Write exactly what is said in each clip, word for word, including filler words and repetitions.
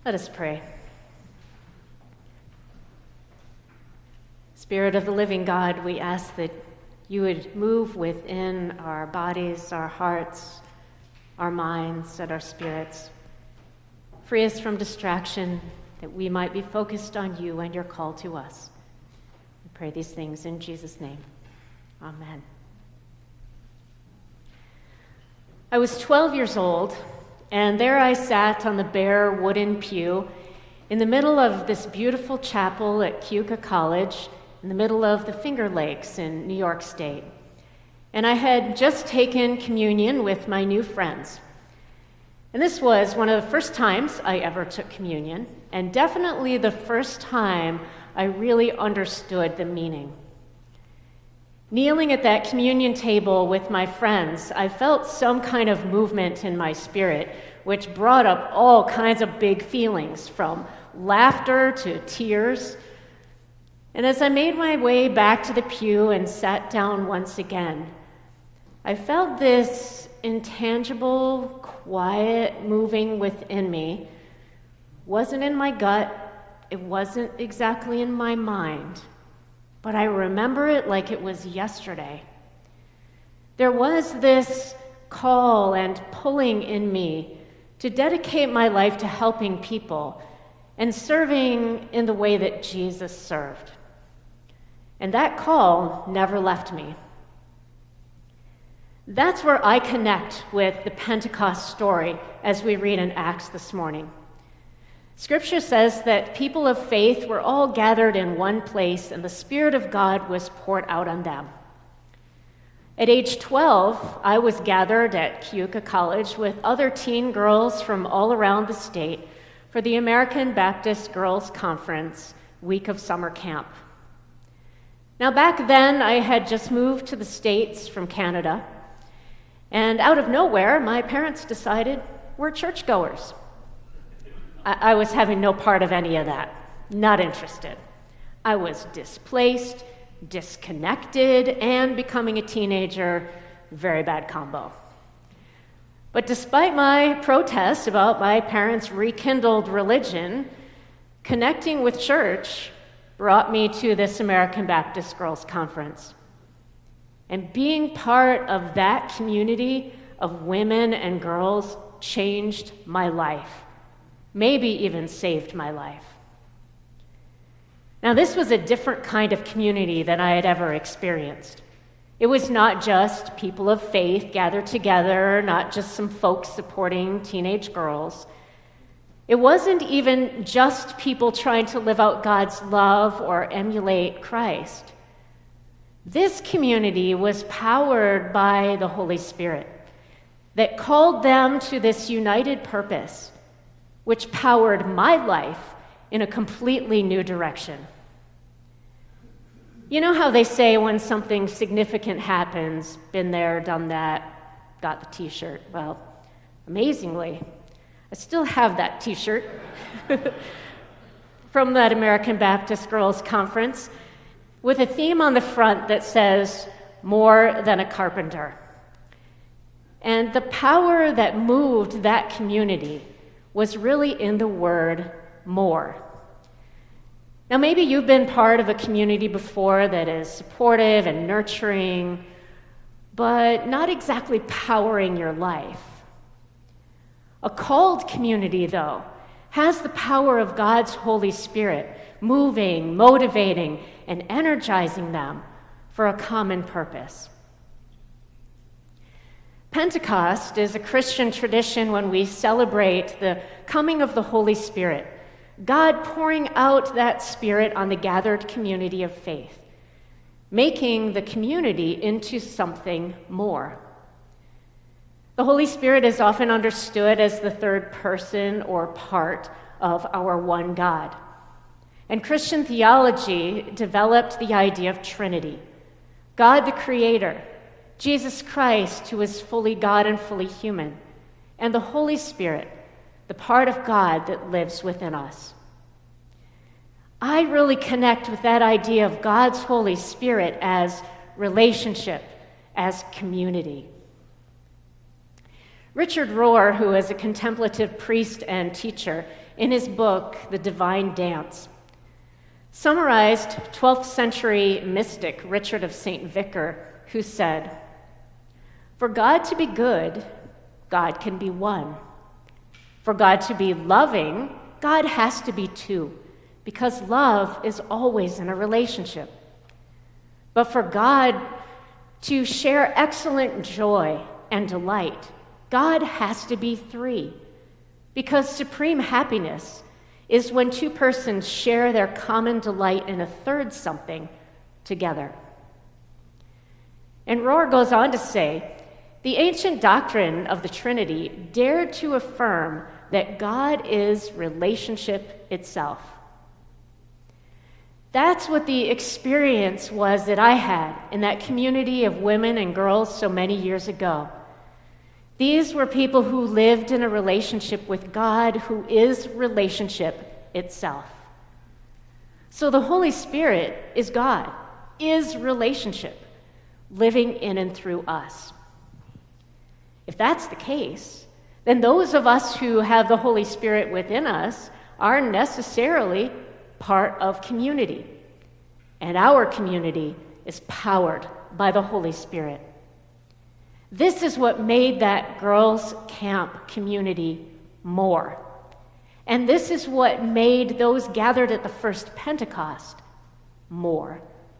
Let us pray. Spirit of the living God, we ask that you would move within our bodies, our hearts, our minds, and our spirits. Free us from distraction, that we might be focused on you and your call to us. We pray these things in Jesus' name. Amen. I was twelve years old, and there I sat on the bare wooden pew in the middle of this beautiful chapel at Keuka College, in the middle of the Finger Lakes in New York State. And I had just taken communion with my new friends. And this was one of the first times I ever took communion, and definitely the first time I really understood the meaning. Kneeling at that communion table with my friends, I felt some kind of movement in my spirit, which brought up all kinds of big feelings, from laughter to tears. And as I made my way back to the pew and sat down once again, I felt this intangible, quiet moving within me. Wasn't in my gut, it wasn't exactly in my mind, but I remember it like it was yesterday. There was this call and pulling in me to dedicate my life to helping people and serving in the way that Jesus served. And that call never left me. That's where I connect with the Pentecost story as we read in Acts this morning. Scripture says that people of faith were all gathered in one place, and the Spirit of God was poured out on them. At age twelve, I was gathered at Keuka College with other teen girls from all around the state for the American Baptist Girls Conference week of summer camp. Now, back then, I had just moved to the States from Canada, and out of nowhere, my parents decided we're churchgoers. I was having no part of any of that, not interested. I was displaced, disconnected, and becoming a teenager, very bad combo. But despite my protests about my parents' rekindled religion, connecting with church brought me to this American Baptist Girls Conference. And being part of that community of women and girls changed my life. Maybe even saved my life. Now, this was a different kind of community than I had ever experienced. It was not just people of faith gathered together, not just some folks supporting teenage girls. It wasn't even just people trying to live out God's love or emulate Christ. This community was powered by the Holy Spirit that called them to this united purpose, which powered my life in a completely new direction. You know how they say when something significant happens, been there, done that, got the t-shirt? Well, amazingly, I still have that t-shirt from that American Baptist Girls Conference with a theme on the front that says, "More than a carpenter." And the power that moved that community was really in the word more. Now, maybe you've been part of a community before that is supportive and nurturing, but not exactly powering your life. A called community, though, has the power of God's Holy Spirit moving, motivating, and energizing them for a common purpose. Pentecost is a Christian tradition when we celebrate the coming of the Holy Spirit, God pouring out that Spirit on the gathered community of faith, making the community into something more. The Holy Spirit is often understood as the third person or part of our one God. And Christian theology developed the idea of Trinity: God the Creator, Jesus Christ, who is fully God and fully human, and the Holy Spirit, the part of God that lives within us. I really connect with that idea of God's Holy Spirit as relationship, as community. Richard Rohr, who is a contemplative priest and teacher, in his book, The Divine Dance, summarized twelfth century mystic Richard of Saint Vicar, who said, "For God to be good, God can be one. For God to be loving, God has to be two, because love is always in a relationship. But for God to share excellent joy and delight, God has to be three, because supreme happiness is when two persons share their common delight in a third something together." And Rohr goes on to say, "The ancient doctrine of the Trinity dared to affirm that God is relationship itself." That's what the experience was that I had in that community of women and girls so many years ago. These were people who lived in a relationship with God, who is relationship itself. So the Holy Spirit is God, is relationship, living in and through us. If that's the case, then those of us who have the Holy Spirit within us are necessarily part of community. And our community is powered by the Holy Spirit. This is what made that girls' camp community more. And this is what made those gathered at the first Pentecost more.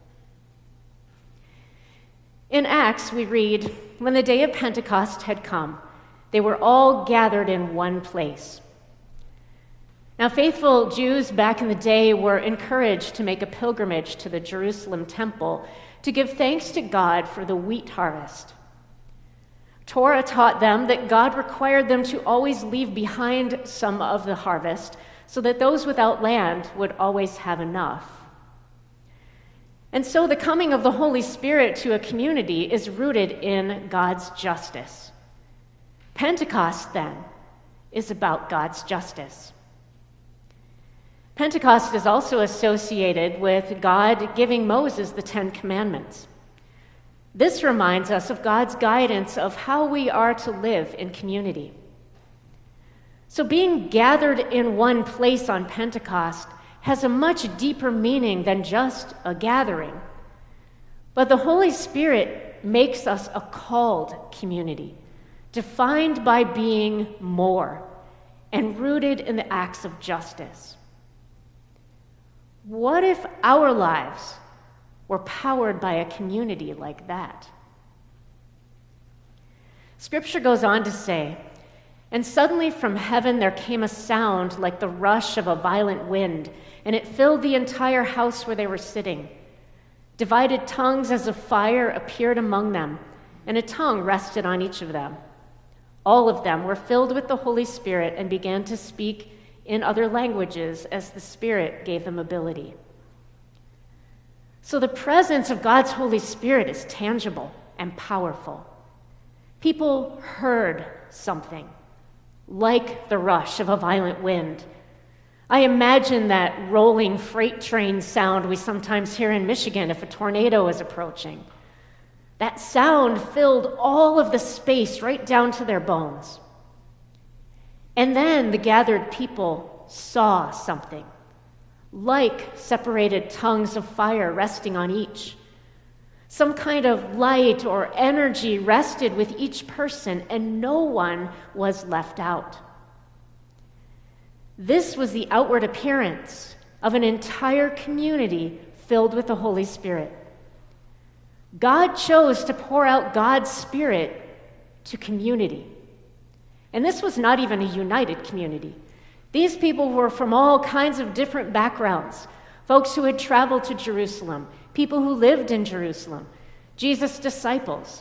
In Acts, we read, "When the day of Pentecost had come, they were all gathered in one place." Now, faithful Jews back in the day were encouraged to make a pilgrimage to the Jerusalem temple to give thanks to God for the wheat harvest. Torah taught them that God required them to always leave behind some of the harvest so that those without land would always have enough. And so the coming of the Holy Spirit to a community is rooted in God's justice. Pentecost, then, is about God's justice. Pentecost is also associated with God giving Moses the Ten Commandments. This reminds us of God's guidance of how we are to live in community. So being gathered in one place on Pentecost has a much deeper meaning than just a gathering. But the Holy Spirit makes us a called community, defined by being more and rooted in the acts of justice. What if our lives were powered by a community like that? Scripture goes on to say, "And suddenly from heaven there came a sound like the rush of a violent wind, and it filled the entire house where they were sitting. Divided tongues as of fire appeared among them, and a tongue rested on each of them. All of them were filled with the Holy Spirit and began to speak in other languages as the Spirit gave them ability." So the presence of God's Holy Spirit is tangible and powerful. People heard something, like the rush of a violent wind. I imagine that rolling freight train sound we sometimes hear in Michigan if a tornado is approaching. That sound filled all of the space right down to their bones. And then the gathered people saw something, like separated tongues of fire resting on each. Some kind of light or energy rested with each person, and no one was left out. This was the outward appearance of an entire community filled with the Holy Spirit. God chose to pour out God's Spirit to community. And this was not even a united community. These people were from all kinds of different backgrounds. Folks who had traveled to Jerusalem, people who lived in Jerusalem, Jesus' disciples.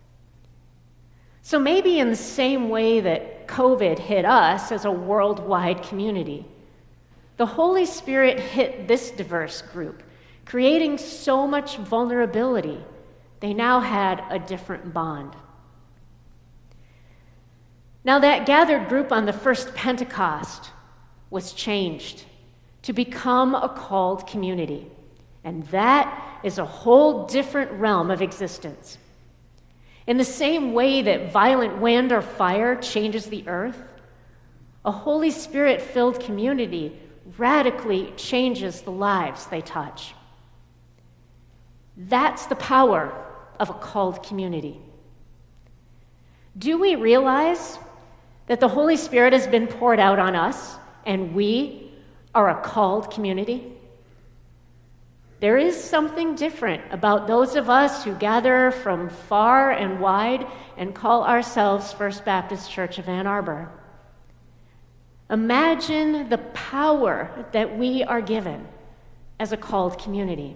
So maybe in the same way that COVID hit us as a worldwide community, the Holy Spirit hit this diverse group, creating so much vulnerability, they now had a different bond. Now, that gathered group on the first Pentecost was changed to become a called community. And that is a whole different realm of existence. In the same way that violent wind or fire changes the earth, A Holy Spirit-filled community radically changes the lives they touch. That's the power of a called community. Do we realize that the Holy Spirit has been poured out on us and we are a called community? There is something different about those of us who gather from far and wide and call ourselves First Baptist Church of Ann Arbor. Imagine the power that we are given as a called community.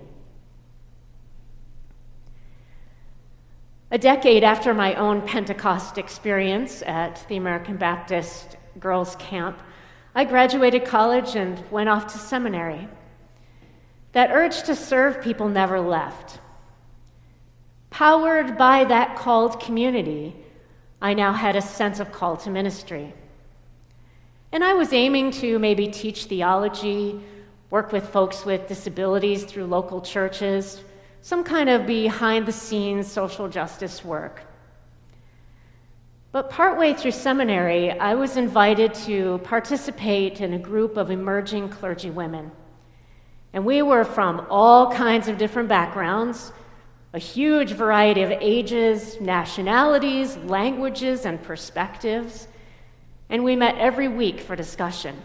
A decade after my own Pentecost experience at the American Baptist Girls Camp, I graduated college and went off to seminary. That urge to serve people never left. Powered by that called community, I now had a sense of call to ministry. And I was aiming to maybe teach theology, work with folks with disabilities through local churches, some kind of behind-the-scenes social justice work. But partway through seminary, I was invited to participate in a group of emerging clergy women. And we were from all kinds of different backgrounds, a huge variety of ages, nationalities, languages, and perspectives. And we met every week for discussion.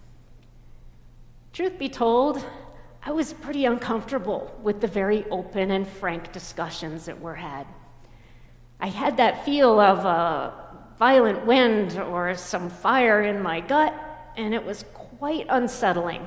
Truth be told, I was pretty uncomfortable with the very open and frank discussions that were had. I had that feel of a violent wind or some fire in my gut, and it was quite unsettling.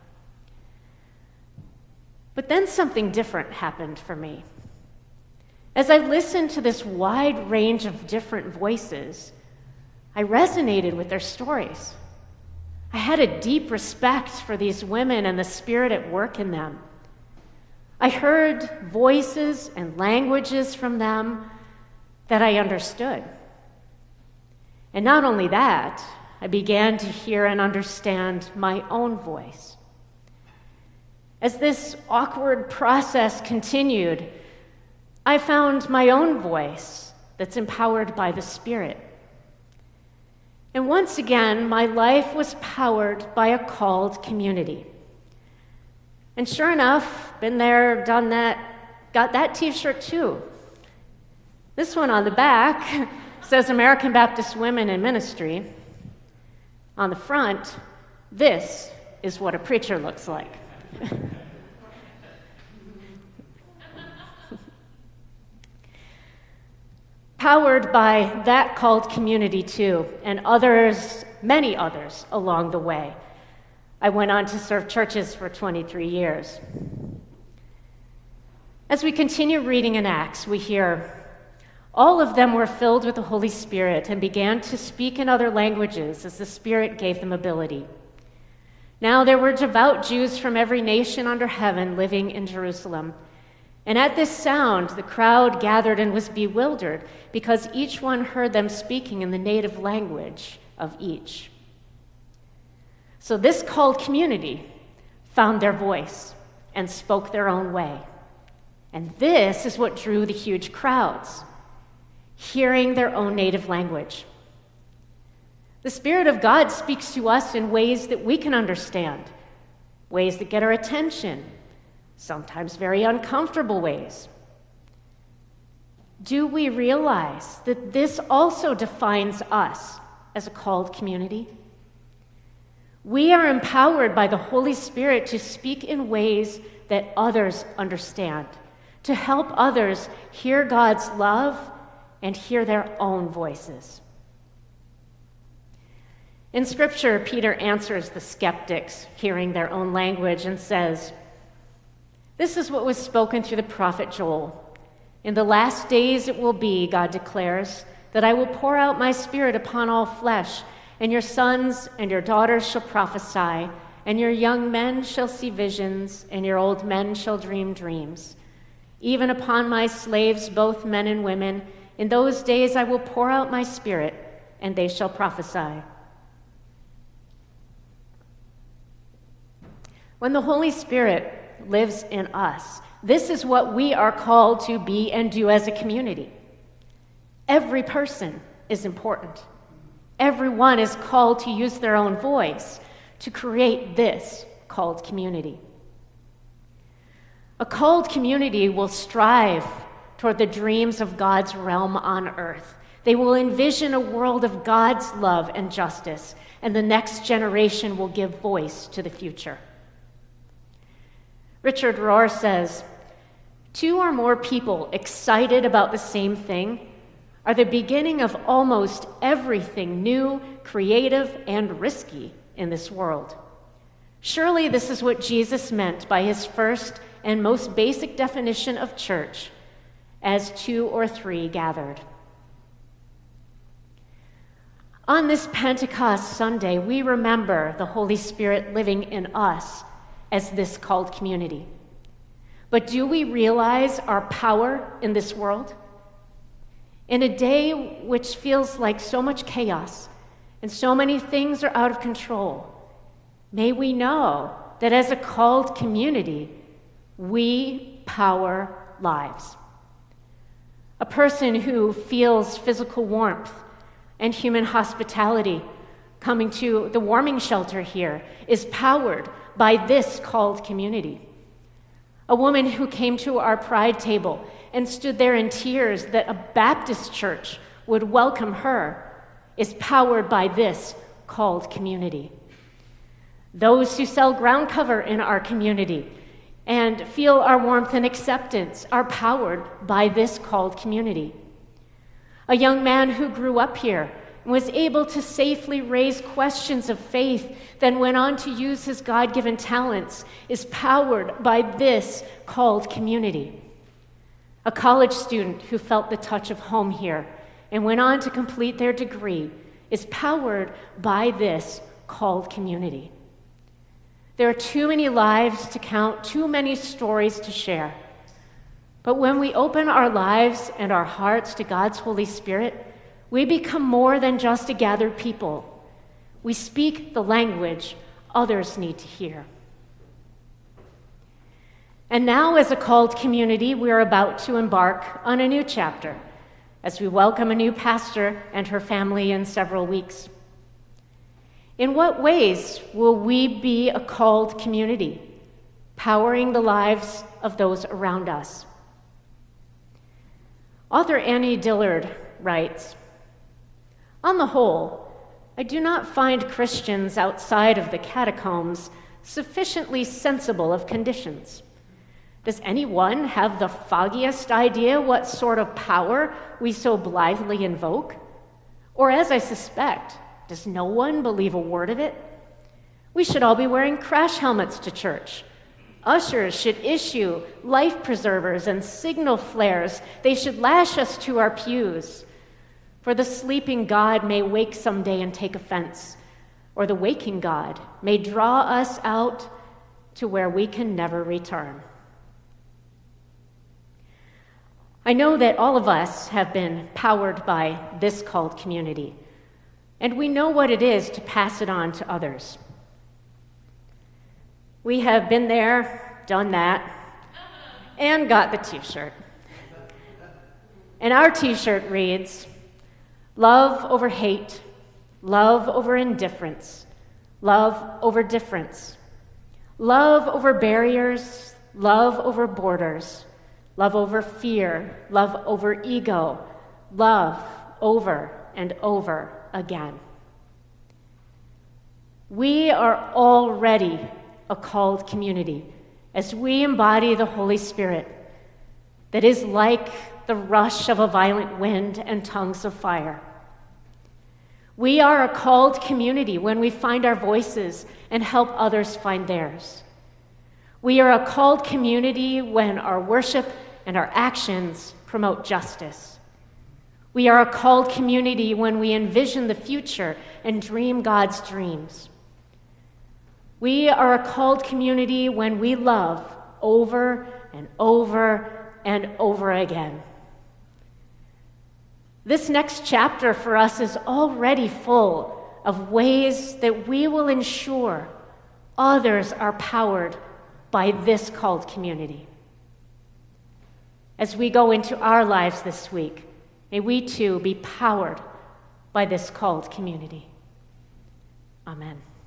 But then something different happened for me. As I listened to this wide range of different voices, I resonated with their stories. I had a deep respect for these women and the spirit at work in them. I heard voices and languages from them that I understood. And not only that, I began to hear and understand my own voice. As this awkward process continued, I found my own voice that's empowered by the Spirit. And once again, my life was powered by a called community. And sure enough, been there, done that, got that t-shirt too. This one on the back says American Baptist Women in Ministry. On the front, this is what a preacher looks like. Powered by that called community too, and others, many others along the way, I went on to serve churches for twenty-three years. As we continue reading in Acts, we hear, all of them were filled with the Holy Spirit and began to speak in other languages as the Spirit gave them ability. Now there were devout Jews from every nation under heaven living in Jerusalem. And at this sound, the crowd gathered and was bewildered because each one heard them speaking in the native language of each. So this called community found their voice and spoke their own way. And this is what drew the huge crowds, hearing their own native language. The Spirit of God speaks to us in ways that we can understand, ways that get our attention, sometimes very uncomfortable ways. Do we realize that this also defines us as a called community? We are empowered by the Holy Spirit to speak in ways that others understand, to help others hear God's love and hear their own voices. In Scripture, Peter answers the skeptics hearing their own language and says, "This is what was spoken through the prophet Joel. In the last days it will be, God declares, that I will pour out my Spirit upon all flesh, and your sons and your daughters shall prophesy, and your young men shall see visions, and your old men shall dream dreams. Even upon my slaves, both men and women, in those days I will pour out my Spirit, and they shall prophesy." When the Holy Spirit lives in us, this is what we are called to be and do as a community. Every person is important. Everyone is called to use their own voice to create this called community. A called community will strive toward the dreams of God's realm on earth. They will envision a world of God's love and justice, and the next generation will give voice to the future. Richard Rohr says, two or more people excited about the same thing are the beginning of almost everything new, creative, and risky in this world. Surely this is what Jesus meant by his first and most basic definition of church, as two or three gathered. On this Pentecost Sunday, we remember the Holy Spirit living in us as this called community. But do we realize our power in this world? In a day which feels like so much chaos and so many things are out of control, may we know that as a called community, we power lives. A person who feels physical warmth and human hospitality coming to the warming shelter here is powered by this called community. A woman who came to our pride table and stood there in tears that a Baptist church would welcome her is powered by this called community. Those who sell ground cover in our community and feel our warmth and acceptance are powered by this called community. A young man who grew up here and was able to safely raise questions of faith, then went on to use his God-given talents, is powered by this called community. A college student who felt the touch of home here and went on to complete their degree is powered by this called community. There are too many lives to count, too many stories to share. But when we open our lives and our hearts to God's Holy Spirit, we become more than just a gathered people. We speak the language others need to hear. And now, as a called community, we are about to embark on a new chapter as we welcome a new pastor and her family in several weeks. In what ways will we be a called community, powering the lives of those around us? Author Annie Dillard writes, "On the whole, I do not find Christians outside of the catacombs sufficiently sensible of conditions. Does anyone have the foggiest idea what sort of power we so blithely invoke? Or, as I suspect, does no one believe a word of it? We should all be wearing crash helmets to church. Ushers should issue life preservers and signal flares. They should lash us to our pews. For the sleeping God may wake someday and take offense, or the waking God may draw us out to where we can never return." I know that all of us have been powered by this called community, and we know what it is to pass it on to others. We have been there, done that, and got the t-shirt. And our t-shirt reads, "Love over hate, love over indifference, love over difference, love over barriers, love over borders, love over fear, love over ego, love over and over again." We are already a called community as we embody the Holy Spirit that is like the rush of a violent wind and tongues of fire. We are a called community when we find our voices and help others find theirs. We are a called community when our worship and our actions promote justice. We are a called community when we envision the future and dream God's dreams. We are a called community when we love over and over and over again. This next chapter for us is already full of ways that we will ensure others are powered by this called community. As we go into our lives this week, may we too be powered by this called community. Amen.